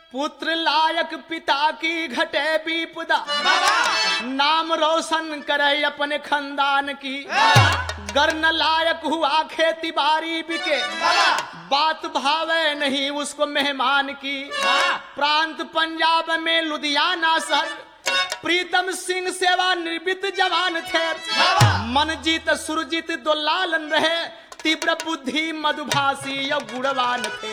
पुत्र लायक पिता की घटे विपदा, नाम रोशन करे अपने खानदान की। गर्न लायक हुआ खेती बाड़ी बिके, बात भावे नहीं उसको मेहमान की। प्रांत पंजाब में लुधियाना शहर, प्रीतम सिंह सेवा निवृत्त जवान थे। मनजीत सुरजीत दो लालन रहे, तीव्र बुद्धि मधुभाषी या गुणवान थे।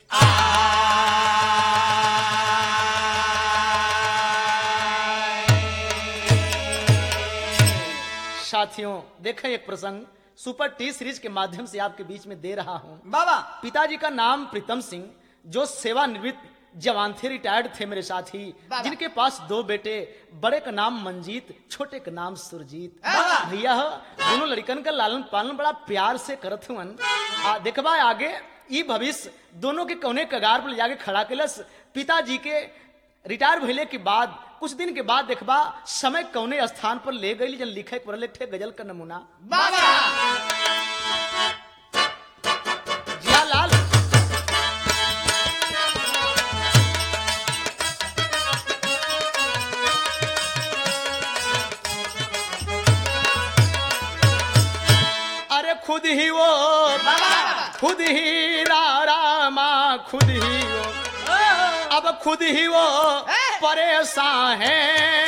साथियों देखें एक प्रसंग सुपर टी सीरीज के माध्यम से आपके बीच में दे रहा हूं। बाबा पिताजी का नाम प्रीतम सिंह, जो सेवानिवृत्त जवान थे, रिटायर्ड थे मेरे साथी, जिनके पास 2 बेटे, बड़े का नाम मंजीत, छोटे का नाम सुरजीत। भैया दोनों लड़कन का लालन पालन बड़ा प्यार से करत हुन। देखबा आगे ई भविष्य दोनों के कौने कगार पर ले जाके खड़ा केलस। पिताजी के रिटायर भइले के बाद कुछ दिन के बाद देखबा समय कौने स्थान पर ले गई, जन लिखे पढ़ले थे गजल का नमूना। बाबा जियालाल अरे खुद ही वो, खुद ही रामा, खुद ही वो, अब खुद ही वो परेशान है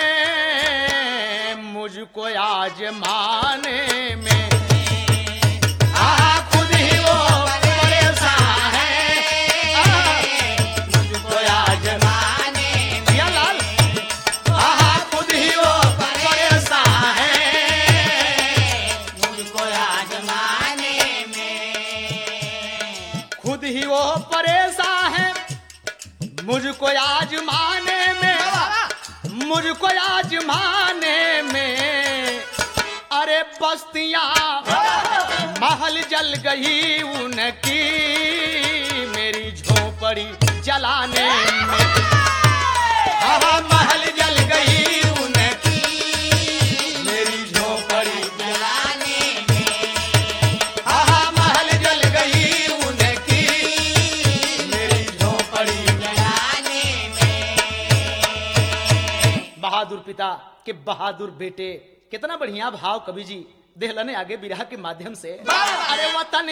मुझको आजमाने में। खुद ही वो परेशान है मुझको आजमाने में। या लाल खुद ही वो परेशान है मुझको आजमाने में। खुद ही वो परेशान है मुझको आजमाने में, मुझको आजमाने में। अरे बस्तियां महल जल गई उनकी, मेरी झोपड़ी जलाने में। महल जल गई उनकी, मेरी झोपड़ी जलाने में। महल जल गई उनकी, मेरी झोपड़ी जलाने में। बहादुर पिता के बहादुर बेटे, कितना बढ़िया भाव कवि जी देहलने आगे बिरहा के माध्यम से। अरे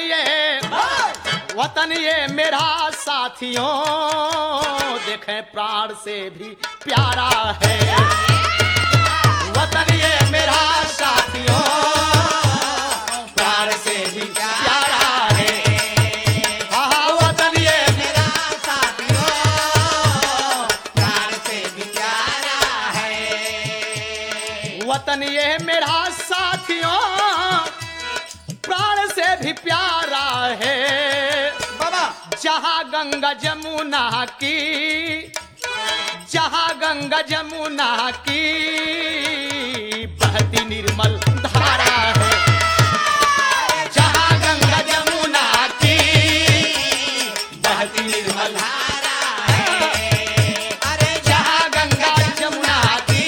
वतन ये मेरा साथियों, देखें प्राण से भी प्यारा है। वतन ये मेरा साथियों, प्राण से भी प्यारा है। वतन ये मेरा साथियों, प्राण से भी प्यारा है। वतन ये मेरा साथियों, प्राण से भी प्यारा है। बाबा जहाँ गंगा जमुना की, जहाँ गंगा जमुना की बहती निर्मल धारा है। जहाँ गंगा जमुना की बहती निर्मल धारा है। अरे जहाँ गंगा जमुना की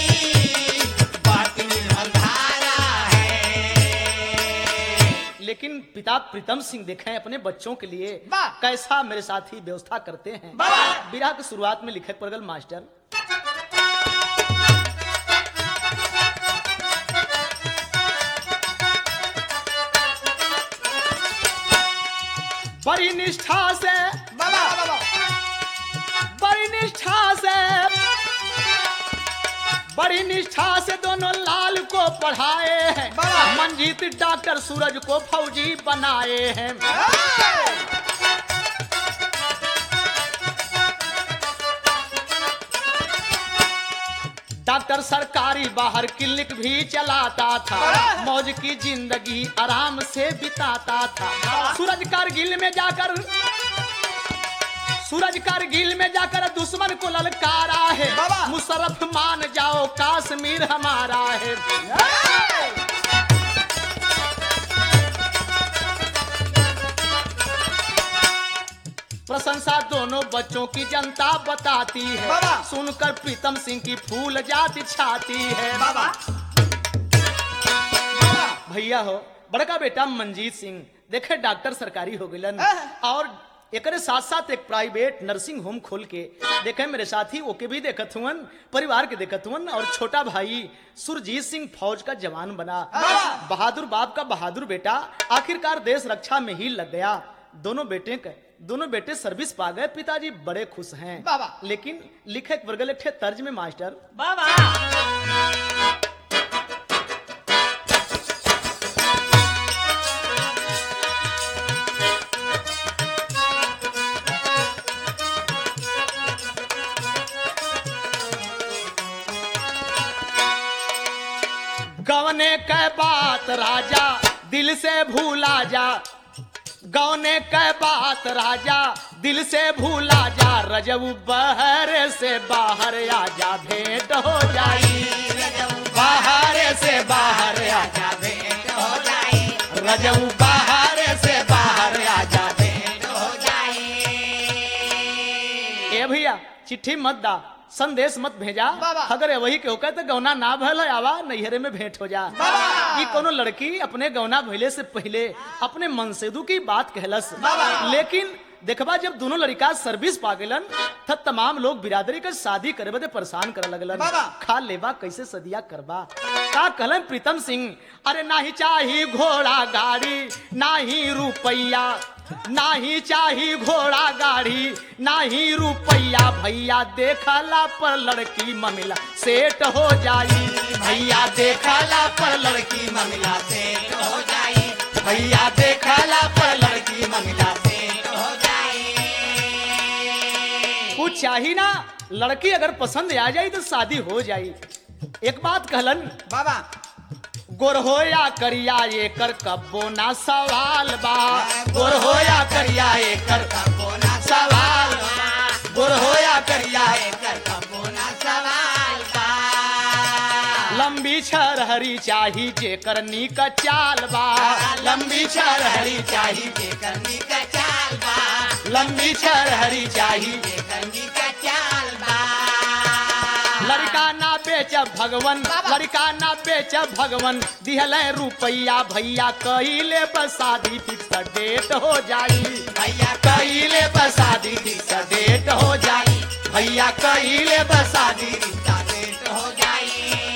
बहती निर्मल धारा है। लेकिन पिता प्रीतम सिंह देखें अपने बच्चों के लिए कैसा मेरे साथी व्यवस्था करते हैं। बिरहा की शुरुआत में लिखे परगल मास्टर, बड़ी निष्ठा से, बाबा बड़ी निष्ठा से, बड़ी निष्ठा से दोनों लाल को पढ़ाए हैं। मंजीत डॉक्टर सूरज को फौजी बनाए हैं। डॉक्टर सरकारी बाहर क्लिनिक भी चलाता था, मौज की जिंदगी आराम से बिताता था। सूरज कारगिल में जाकर, सूरज कारगिल में जाकर दुश्मन को ललकारा है। मुशर्रफ मान जाओ कश्मीर हमारा है। प्रशंसा दोनों बच्चों की जनता बताती है, सुनकर प्रीतम सिंह की फूल जाती छाती है। भैया हो बड़का बेटा मंजीत सिंह देखे डॉक्टर सरकारी हो गलन और एकरे साथ साथ एक प्राइवेट नर्सिंग होम खोल के देखे मेरे साथी ओके भी देखत हुअन, परिवार के देखत हुअन। और छोटा भाई सुरजीत सिंह फौज का जवान बना, बहादुर बाप का बहादुर बेटा आखिरकार देश रक्षा में ही लग गया। दोनों बेटे सर्विस पा गए, पिताजी बड़े खुश हैं। लेकिन लिखे वर्गल एक तर्ज में मास्टर गवने के बात राजा दिल से भूला जा, गवने के बात राजा दिल से भूला जा, रजऊ बहर से बाहर आजा भेंट हो जाई, बाहर से बाहर आजा भेंट हो जाई, रजऊ बाहर से बाहर आजा भेंट हो जाई। ए भैया चिट्ठी मत दा, संदेश मत भेजा, अगर वही के होकर तो गौना ना भल आवा नैहरे में भेंट हो जा। ये कोनो लड़की अपने गौना भइले से पहले अपने मनसेदू की बात कहलस, लेकिन देखबा जब दोनों लड़का सर्विस पा गेलन तब तमाम लोग बिरादरी के शादी करे बदे परेशान करे लगलन। खा लेबा कैसे सदिया करबा, का कहलन प्रीतम सिंह, अरे नाही चाही घोड़ा गाड़ी नाही रुपैया, नाही चाही घोड़ा गाड़ी नाही रुपैया, भैया देखला पर लड़की मामला सेट हो जाई, भैया देखला पर लड़की मामला सेट हो जाई, भैया देखला पर लड़की मामला सेट हो जाई। कुछ चाहिए ना, लड़की अगर पसंद आ जाए तो शादी हो जाई। एक बात कहलन बाबा, गोर होया करिया एकर कब्बो ना सवाल बा, गोर होया करिया एकर कब्बो ना सवाल बा, गोर होया करिया एकर कब्बो ना सवाल बा, लंबी छरहरी चाही जेकर नीक चाल बा, लंबी छरहरी चाही जेकर नीक चाल बा, लंबी छरहरी चाही जेकर नीक चाल बा, लड़का ना बेच भगवन, लड़का ना बेच भगवन, दिहले रुपैया भैया कहिले बसादी फिक्स डेट हो जाई, भैया कहिले बसादी फिक्स डेट हो जाई, भैया कहिले बसादी फिक्स डेट हो जाई।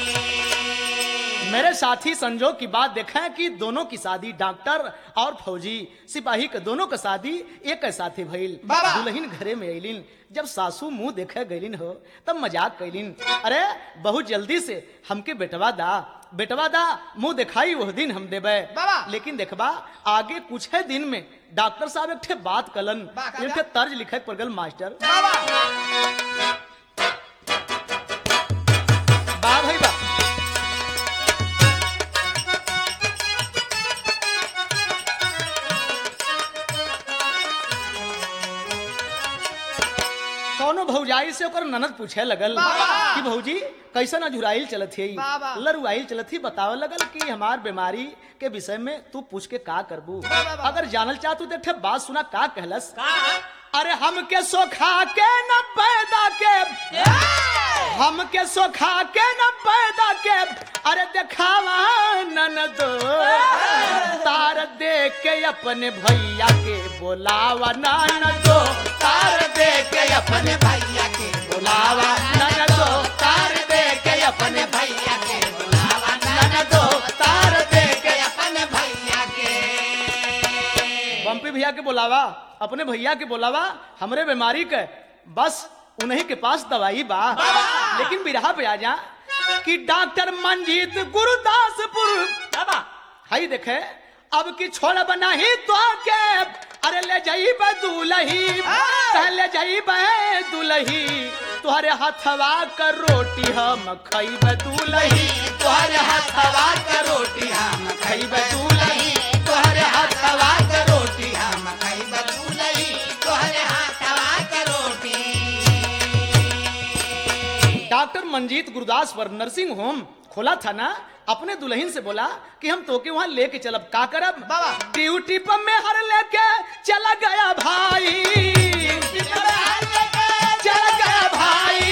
मेरे साथी संजोग की बात देखें कि दोनों की शादी डॉक्टर और फौजी सिपाही के दोनों का शादी एक साथे भइल। दुल्हन घरे में अलिन, जब सासू मुंह देखे गईलिन हो तब मजाक कैलिन, अरे बहुत जल्दी से हमके बेटवा दा मुंह दिखाई वह दिन हम देबे। लेकिन देखबा आगे कुछ है दिन में डॉक्टर साहब एक ठे बात कलन, एक ठे तर्ज लिखे पड़गल मास्टर बा भाई बा। कौनो भौजाई से ओकर ननद पूछे लगल कि भौजी कैसन अझुराइल चलत है, लरुआइल चलत ही, बतावे लगल कि हमार बीमारी के विषय में तू पूछ के का करबू, अगर जानल चाहतू देखे बात सुना का कहलस, अरे हमके सोखा के न पैदा के, हमके सोखा के न पैदा के, अरे देखावा ननदो तार दे के अपने भैया के बोलावा ननदो, तार दे के अपने भैया के बोलावा ननदो, तार दे के अपने भैया के बोलावा ननदो, तार दे के अपने भैया के। बम्पी भैया के बोलावा, अपने भैया के बोलावा, हमरे बीमारी के बस उन्हीं के पास दवाई बा। लेकिन बिरहा पे आ जा कि डॉक्टर मंजीत गुरुदासपुर हाई देखे अब की छोड़ बना ही तो के, अरे ले जाइब दुलही, ले जाइब दुलही, तुहरे हथवा कर रोटी हम खइब दुलही, तुहरे हथवा कर रोटी हम खइब दुलही, तुहरे हथवा कर रोटी हम खइब दुलही, तुहरे हथवा कर रोटी। Doctor Manjeet Gurdaspur nursing home खोला था ना, अपने दुल्हन से बोला कि हम तोके वहां लेके चलब, का करब बाबा, ड्यूटी पर में हर लेके चला गया भाई, चला गया भाई,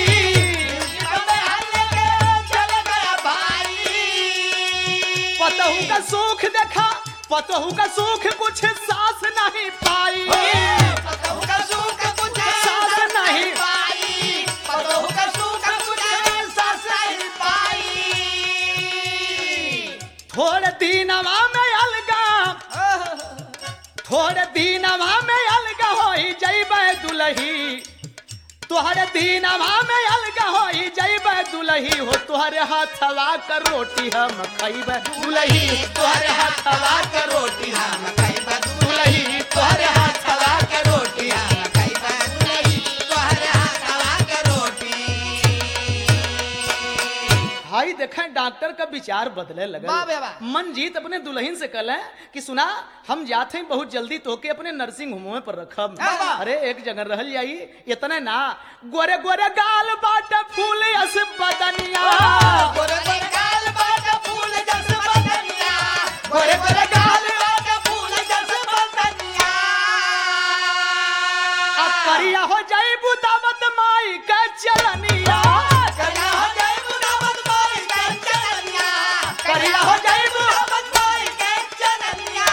चला गया भाई, पतहू का सुख देखा, पतहू का सुख कुछ सास नहीं पाई, पतहू थोड़े दीनवा में अलगा होई जइबे दुलही तोहरे दीनवा में अलगा होई जइबे दुलही हो तोहरे हाथवा कर रोटी हम खइबे दुलही तोहरे हाथवा कर रोटी हम खइबे दुलही तोहरे हाथवा कर रोटी हम खइबे दुलही तोहरे हाथवा कर रोटी। भाई देखें डॉक्टर का विचार बदले लगा। मनजीत अपने दुल्हन से कहले कि सुना हम जाते हैं बहुत जल्दी तोके अपने नर्सिंग होम में पर रखब। अरे एक जगह रहल जाई इतने ना गोरे गोरे गाल बाट फूल अस बदनिया गोरे गोरे गाल बाट फूल जस बदनिया गोरे गोरे गाल बाट फूल जस बदनिया अब करिया हो जाई बुदावत माई का चलनिया करिया हो जाई बुदावत माई का चलनिया करिया हो जाई बुदावत माई का चलनिया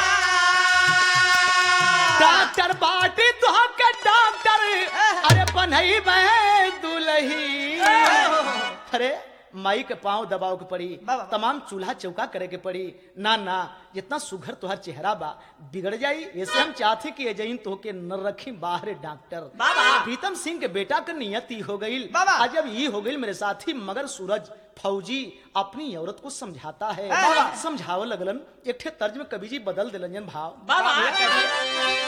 डॉक्टर बाटी तो के डॉक्टर अरे बनई बे दुलही अरे माई के पांव दबाव के पड़ी तमाम चूल्हा चौका करे के पड़ी ना ना जितना सुघर तुहर चेहरा बा बिगड़ जाई ऐसे हम चाहते कि एजइन तो के न रखी बाहर डॉक्टर प्रीतम सिंह के बेटा का नियति हो गई आज जब ये हो गई मेरे साथी मगर सूरज फौजी अपनी औरत को समझाता है समझाव लगलन एक ठे तर्ज में कवि जी बदल दिलन भाव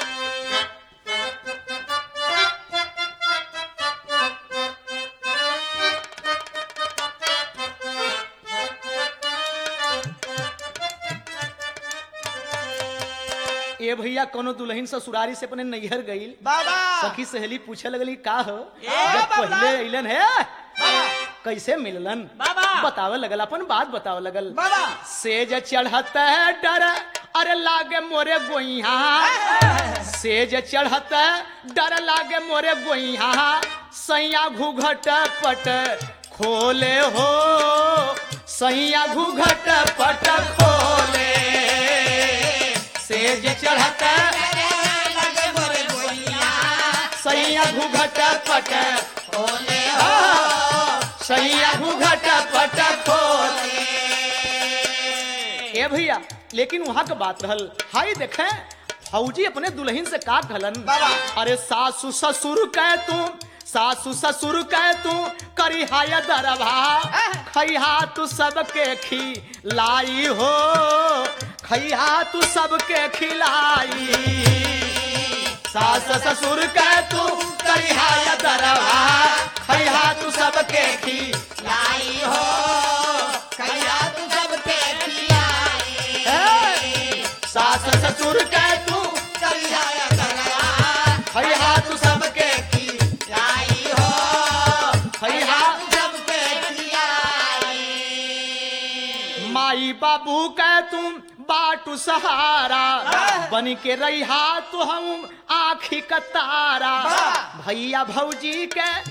ए भैया कोनो दुल्हन ससुरारी से अपने नैहर गई सखी सहेली पूछे लगली का हो जब पहले अइलन है कैसे मिललन बतावे लगल अपन बात बतावे लगल सेज चढ़त है डर अरे लागे मोरे गोइहा सेज चढ़त डर लागे मोरे गोइहा सैया घूघट पट खोले हो सैया घूघट पट खोले सेज चढ़त लागे मोरे गोइहा सैया घूघट पट खोले हो सैया घूघट पट खोले। ए भैया लेकिन वहां का बात रहल हाई देखे फौजी अपने दुल्हन से का कहलन अरे सासू ससुर कह तू सासू ससुर कह तू करी हाय दरभा खैहा तू सबके खिलाई हो खैहा तू सबके खिलाई सास ससुर कह तू करी हाय दरभा खैहा तू सबके खिलाई हो खैहा तू सबके सास ससुर कह तू करिया करवा खैहा तू सबके खिलाई हो खैहा तू सबके खिलाई माई बाबू कह तू बाटू सहारा बन के रहिहा तू हम आँखी का तारा भैया भौजी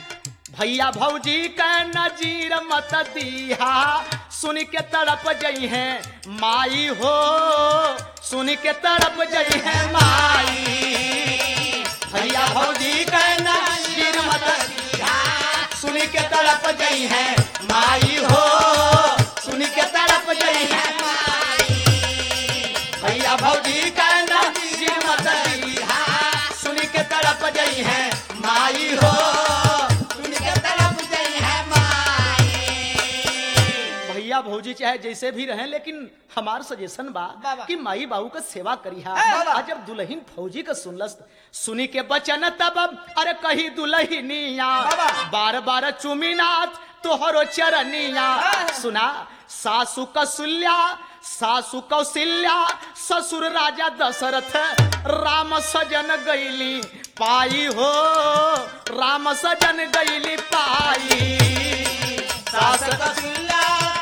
के नजीर मत दीहा सुन के तड़प जई है माई हो सुन के तड़प जई है माई भैया भौजी के नजीर मत दीहा सुन के तड़प जई है माई हो सुन के तड़प जई है माई भैया भौजी के नजीर मत दीहा सुन के तड़प जई है माई हो भौजी चाहे जैसे भी रहे लेकिन हमार सजेशन बा कि माई बाबू का सेवा करिहा। आज जब दुल्हन फौजी का सुनलस सुनी के बचन तब अरे कही दुल्हनिया बार बार चुमीनाथ तोहरो चरनिया सुना सासू कौशल्या ससुर राजा दशरथ राम सजन गईली पाई हो राम सजन गईली पाई सास कौशल्या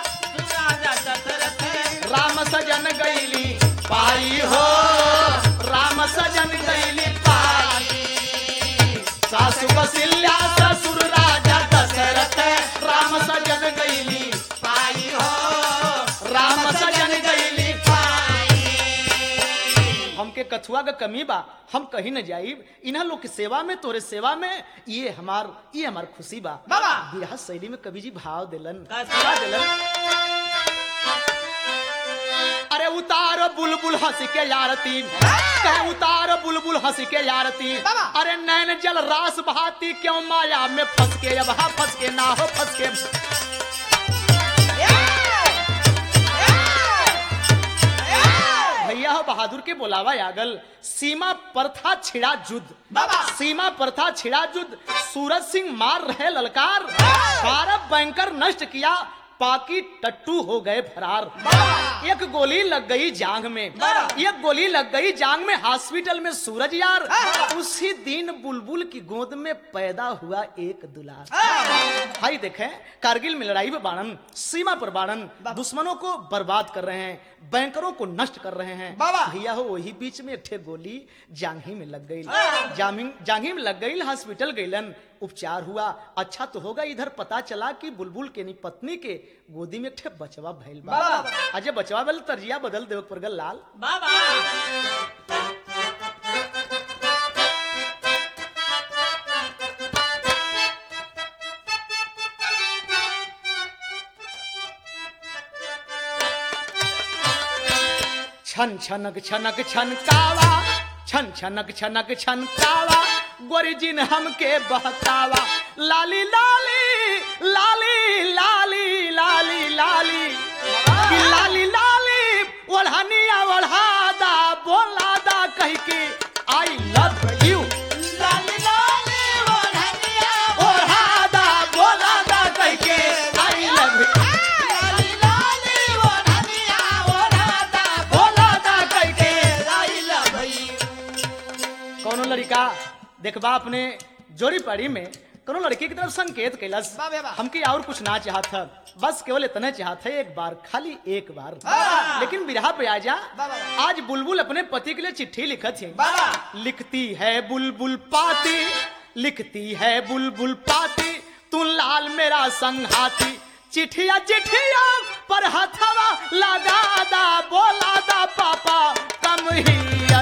राम सजन गईली पाई हो राम सजन गईली पाई सासु कौशल्या ससुर राजा दशरथ राम सजन गईली पाई हो राम सजन गईली पाई। हमके कथुआ का कमी बा हम कहीं न जाइब इन्हा लोग की सेवा में तोरे सेवा में ये हमार खुशी बा बिरहा शैली में कवि जी भाव दिलन अरे उतारो उतार बुलबुल हंस के यारती, कहे उतार बुलबुल हंस के यारती, अरे नैन जल रास बहाती, क्यों माया में फंस के, अब हा फंस के ना हो फंस के। भैया हो बहादुर के बोलावा यागल, सीमा पर था छिड़ा युद्ध, सीमा पर था छिड़ा युद्ध, सूरज सिंह मार रहे ललकार, 12 बैंकर नष्ट किया, पाकी टट्टू हो गए फरार। एक गोली लग गई जांग में, एक गोली लग गई जांग में, हॉस्पिटल में सूरज यार, उसी दिन बुलबुल की गोद में पैदा हुआ एक दुलार। भाई देखें, कारगिल में लड़ाई में बाणन, सीमा पर बाणन, दुश्मनों को बर्बाद कर रहे हैं, बैंकरों को नष्ट कर रहे हैं। भैया हो वही बीच में एक गोली जांघी में लग गई, जांघी में लग गई, हॉस्पिटल गईलन, उपचार हुआ, अच्छा तो होगा। इधर पता चला कि बुलबुल के पत्नी के गोदी में एक बचवा भइल बा। अजय बचवा बल तरजिया बदल देव परगल लाल। छन छनक छनक छनकावा, छन छनक छनक छनकावा, गोरी जिन हमके बहकावा, लाली लाली लाली लाली लाली लाली लाली लाली, ओढ़निया ओढ़ादा बोलादा कह के आई लव यू, लाली लाली ओढ़निया ओढ़ादा बोलादा कह के आई लव यू, लाली लाली ओढ़निया ओढ़ादा बोलादा कह के आई लव यू। कौनो लड़का देखबा अपने जोड़ी पड़ी में कोनो लड़की की तरफ संकेत कैलस, हमके और कुछ ना चाहत है, बस केवल इतना चाहत है एक बार, खाली एक बार। लेकिन बिरहा पे आ जा, आज बुलबुल अपने पति के लिए चिट्ठी लिखत है, लिखती है बुलबुल पाती, लिखती है बुलबुल पाती, तू लाल मेरा संघाती, चिट्ठिया चिट्ठिया पर हथवा लगा दा, बोला दा पापा कम ही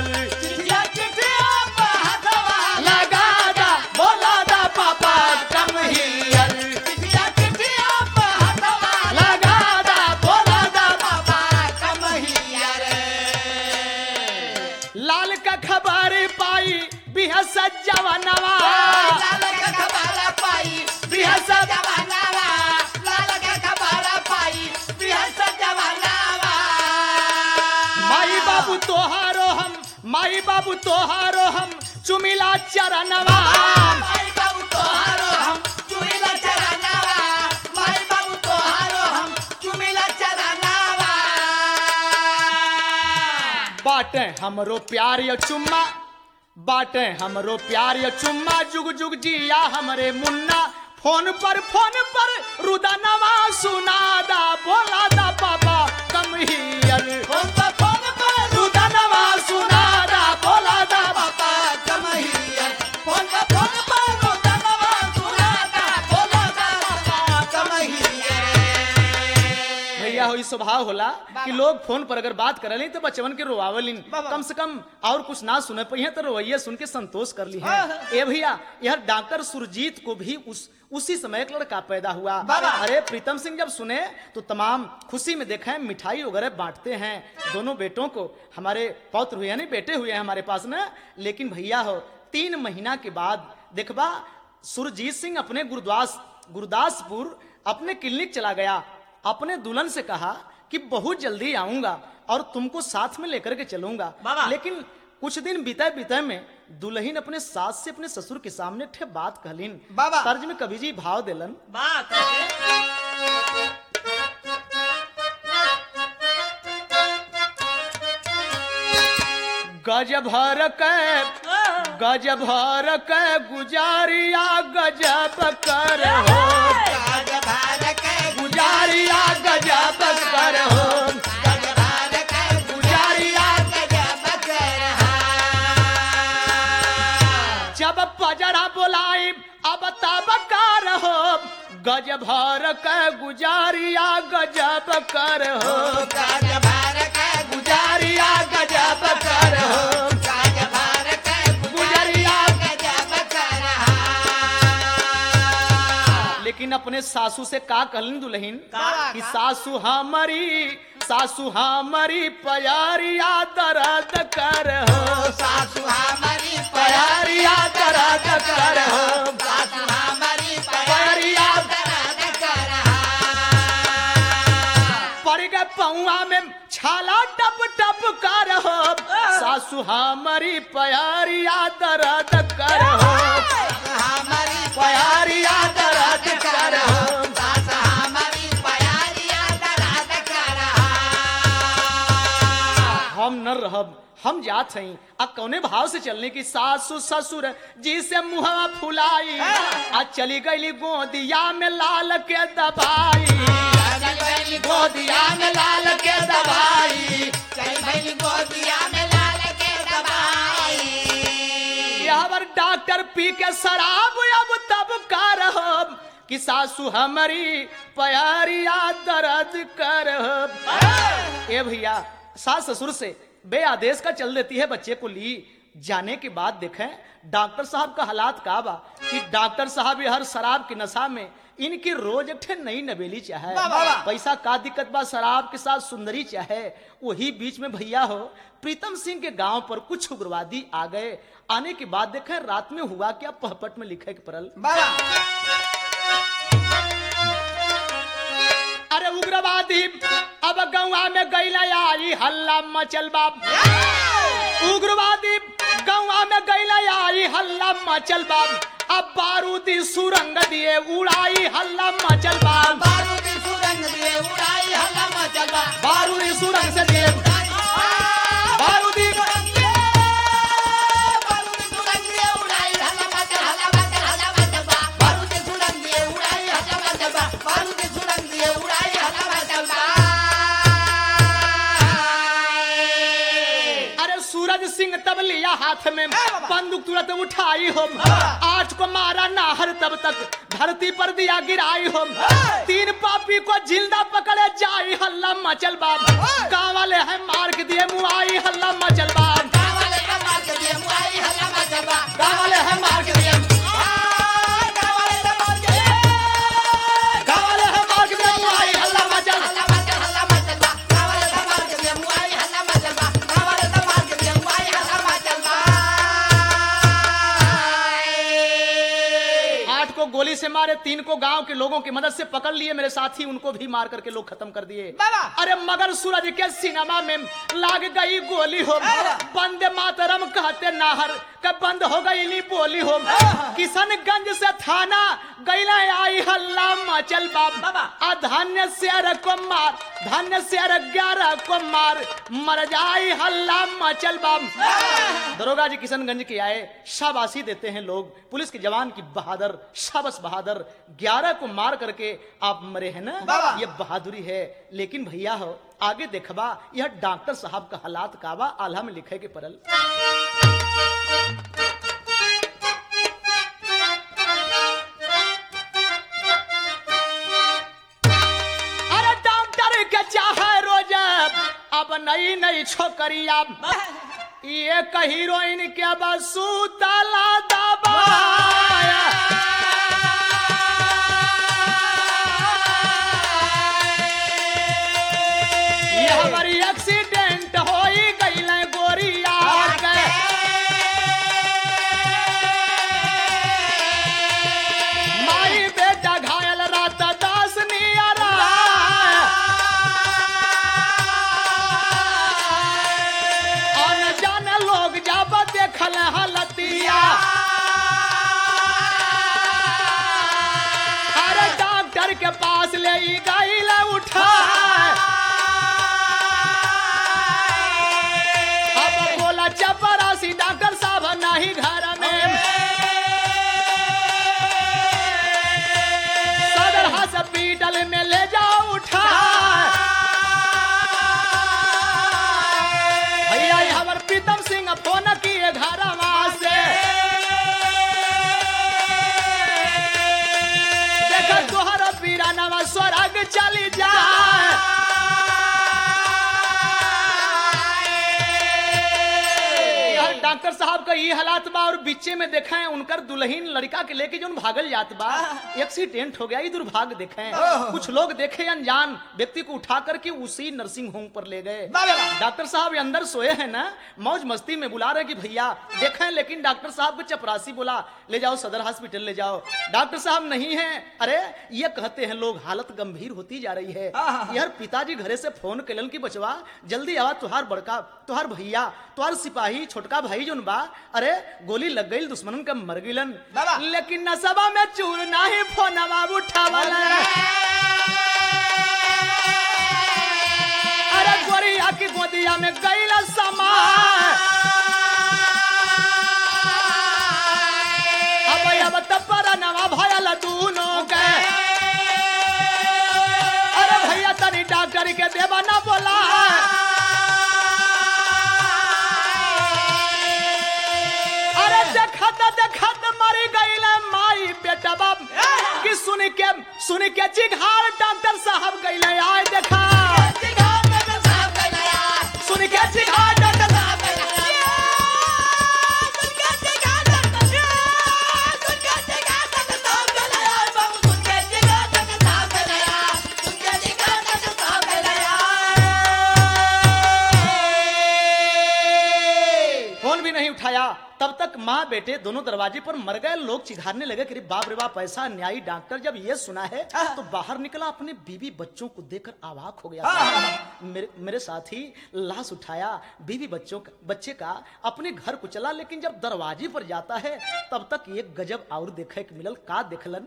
जवानवा, लाल का खबर पाई बिहस जवानवा, लाल का खबर पाई बिहस जवानवा, माई बाबू तोहारो हम, माई बाबू तोहारो हम चुमिला चरणवा, माई बाबू तोहारो हम चुमिला चरणवा, माई बाबू तोहारो हम चुमिला चरणवा, बाटे हमरो प्यार या चुम्मा, बाटे हमरो प्यार या चुम्मा, जुग जुग जिया हमरे मुन्ना, फोन पर रुदनवा सुनादा, बोलादा पापा कम हियर, फोन पर रुदनवा सुनादा, बोलादा पापा कम हियर, फोन पर रुदनवा सुनादा, बोलादा पापा कम हियर। भैया हो स्वभाव होला कि लोग फोन पर अगर बात करले तो बचवन के रोवावलिन, कम से कम और कुछ ना सुने पहिए तो रोइये सुन के संतोष कर ली है। ए भैया यह डॉक्टर सुरजीत को भी उसी समय एक लड़का पैदा हुआ। अरे प्रीतम सिंह जब सुने तो तमाम खुशी में देखे, मिठाई वगैरह बांटते हैं, दोनों बेटों को, हमारे पौत्र हुए नहीं बेटे हुए हैं हमारे पास में। लेकिन भैया हो 3 महीना के बाद देखबा सुरजीत सिंह अपने गुरदासपुर अपने क्लिनिक चला गया, अपने दुल्हन से कहा कि बहुत जल्दी आऊंगा और तुमको साथ में लेकर के चलूंगा। लेकिन कुछ दिन बीते में दुल्हन अपने सास से अपने ससुर के सामने ठे बात कहलिन, तर्ज में कवि जी भाव देलन, गज भर के गुजारिया गजब कर हो, गुजारिया गजब कर हो, गुजारिया गजब कर, जब पजरा बुलाई अब तब कर हो, गज भर के गुजारिया गजब कर हो, गज भर के गुजारिया गजब कर हो, गज भर के गुजारिया गजब कर। लेकिन अपने सासू से का कहलन दुल्हन कि सासू सासू हमारी प्यारिया दर्द कर हो, सासू हमारी प्यारिया दर्द कर हो, सासू हमारी प्यारिया दर्द कर पड़ गए पौआ में छाला टप टप कर हो, सासू हमारी प्यारिया दर्द कर हो, हमारी प्यारिया दर्द कर हो। सासू हमारी प्यारिया दर्द कर हम न रहब, हम जात हई आ कौने भाव से चलने की सासू ससुर जी से मुहवा फुलाई आ चली गई गोदिया में लाल के दबाई, गोदिया में लाल के दबाई, यावर डॉक्टर पी के शराब अब तब कर हो कि सासू हमारी प्यारिया दर्द कर हो। ए भैया सास ससुर से बे आदेश का चल देती है बच्चे को ली जाने के बाद देखें डॉक्टर साहब का हालात का बा कि डॉक्टर साहब हर शराब की नशा में इनकी रोज एक नई नवेली चाहे, पैसा का दिक्कत बा शराब के साथ सुंदरी चाहे। वही बीच में भैया हो प्रीतम सिंह के गांव पर कुछ उग्रवादी आ गए। आने के बाद देखें रात में हुआ क्या पहपट में लिखे के परल। अरे उग्रवादी अब गौवा में गैला आई हल्ला मचल बाप, उग्रवादी गौवा में गैला आई हल्ला मचल बाप, अब बारूदी सुरंग दिए उड़ाई हल्ला मचल बाप, बारूदी सुरंग दिए उड़ाई हल्ला मचल बा, बारूदी सुरंग से दिए बारूदी सिंह तब लिया हाथ में बंदूक तुरंत उठाई हो, 8 को मारा नाहर तब तक धरती पर दिया गिराई हो, 3 पापी को जिंदा पकड़े जाई हल्ला मचल बाप, गाँव वाले हैं मार के दिए मुआई हल्ला मचल बाप, गाँव वाले हैं मार के दिए मुआई हल्ला मचल। गोली से मारे, 3 को गांव के लोगों की मदद से पकड़ लिए मेरे साथी, उनको भी मार करके लोग खत्म कर दिए। अरे मगर सूरज के सिनेमा में लाग गई गोली हो, बंदे मातरम कहते नाहर का बंद हो गई नी बोली हो, किशनगंज से थाना गैला आई हल्ला मचल बाप, धन्य शेर को मार, धन्य शेर 11 को मार, मर जाई हल्ला मचल बाप। दरोगा जी किशनगंज के आए, शाबाशी देते हैं लोग, पुलिस के जवान की बहादुर शाबाश बहादुर, 11 को मार करके आप मरे हैं ना, ये बहादुरी है। लेकिन भैया हो आगे देखबा यह डॉक्टर साहब का हालात काबा आल्हा में लिखे के परल। अरे डॉक्टर के चाहे रोज अब नई नई छोकरिया, ये हीरोइन के बसू तला दबाया, हमारी एक्सीडेंट हो गई गोरिया के, माई बेटा घायल रात 10 नियरा, अनजान लोग जब देखल हलतिया, अरे डॉक्टर के पास ले गई उठा, चपरासी डॉक्टर साहब नहीं घर में, सदर हॉस्पिटल में ले जाओ उठा, भैया हमार प्रीतम सिंह फोन किए घर से, देखा तोहर पीरा नवा स्वर्ग चली जाए, डॉक्टर साहब का ये हालात बा और बीचे में देखे उनकर दुल्हन लड़का के लेके जो भागल जात बा, एक्सीडेंट हो गया। ये दुर्भाग्य देखे कुछ लोग देखे अनजान व्यक्ति को उठा करके उसी नर्सिंग होम पर ले गए। डॉक्टर साहब अंदर सोए हैं ना, मौज मस्ती में बुला रहे कि भैया देखें, लेकिन डॉक्टर साहब को चपरासी बोला ले जाओ सदर हॉस्पिटल ले जाओ। डॉक्टर साहब नहीं है। अरे ये कहते हैं लोग हालत गंभीर होती जा रही है। यार पिताजी घरे से फोन कलन की बचवा जल्दी आवा, तुहार बड़का तुहार भैया तुहार सिपाही छोटका भाई जोन बा, अरे गोली लग गई दुश्मनन का मर गिलन। लेकिन नसबा में चूर नहीं फोनवा उठावल। अरे गोरिया की गोदिया में गईल समा, अब तपरा नवा भयल दूनों के। अरे भैया तनी डॉक्टर के देवा ना बोला। अरे देखत मरी गईल माई बेटा बाप कि सुन के चिघार डॉक्टर साहब गईल आए देखा, सुन के चिघार डॉक्टर साहब फोन भी नहीं उठाया। तब तक माँ बेटे दोनों दरवाजे पर मर गए। लोग चिघारने लगे कि बाप रे बाप ऐसा न्यायी डॉक्टर। जब ये सुना है तो बाहर निकला, अपने बीवी बच्चों को देखकर अवाक हो गया। मेरे साथी लाश उठाया बीवी बच्चे का अपने घर को चला, लेकिन जब दरवाजे पर जाता है तब तक एक गजब और देखे के मिलल। का देखलन?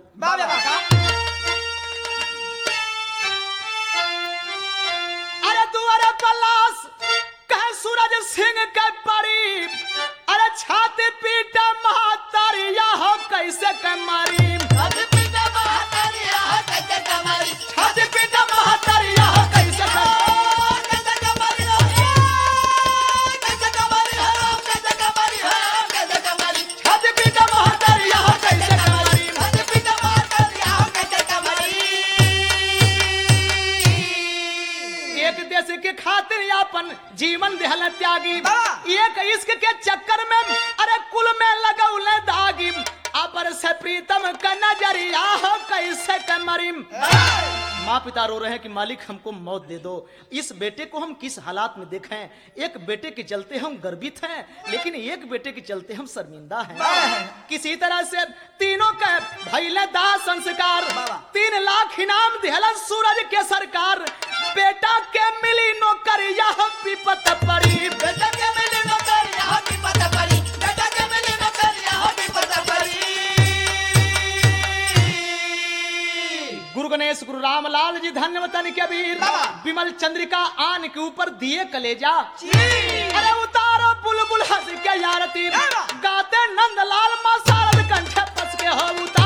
अरे दुआरे पर लाश कहे सूरज सिंह के परी। अरे छाती पीटा महातारिया हो कैसे कमारी, छाती पीटा महातारिया हो कैसे कमारी, छाती पीटा महातारिया हो कैसे कमारी, कैसे कमारी हो कैसे कमारी हो कैसे कमारी हो कैसे कमारी, छाती पीटा महातारिया हो कैसे कमारी, छाती पीटा महातारिया हो कैसे कमारी। एक देश के खातिर अपन जीवन देहल त्यागी, एक इश्क के चक्कर में अरे कुल में लगौले दागी। अपर से प्रीतम का नजरिया हो कैसे कमरी। माँ पिता रो रहे हैं कि मालिक हमको मौत दे दो। इस बेटे को हम किस हालात में देखें। एक बेटे के चलते हम गर्वित हैं, लेकिन एक बेटे के चलते हम शर्मिंदा हैं। किसी तरह से तीनों के भइले दाह संस्कार, 3 लाख इनाम दिहलन सूरज के सरकार। बेटा के मिली नौकरिया विपत पड़ी, बेटा के मिली नौकरिया विपत पड़ी, बेटा के मिली नौकरिया विपत पड़ी। गुरु गणेश गुरु रामलाल जी धन्यवतन के वीर, विमल चंद्रिका आन के ऊपर दिए कलेजा। अरे उतारो बुलबुल हंस के यार तीर, गाते नंदलाल मां शारद कंठ पस के हो उतार।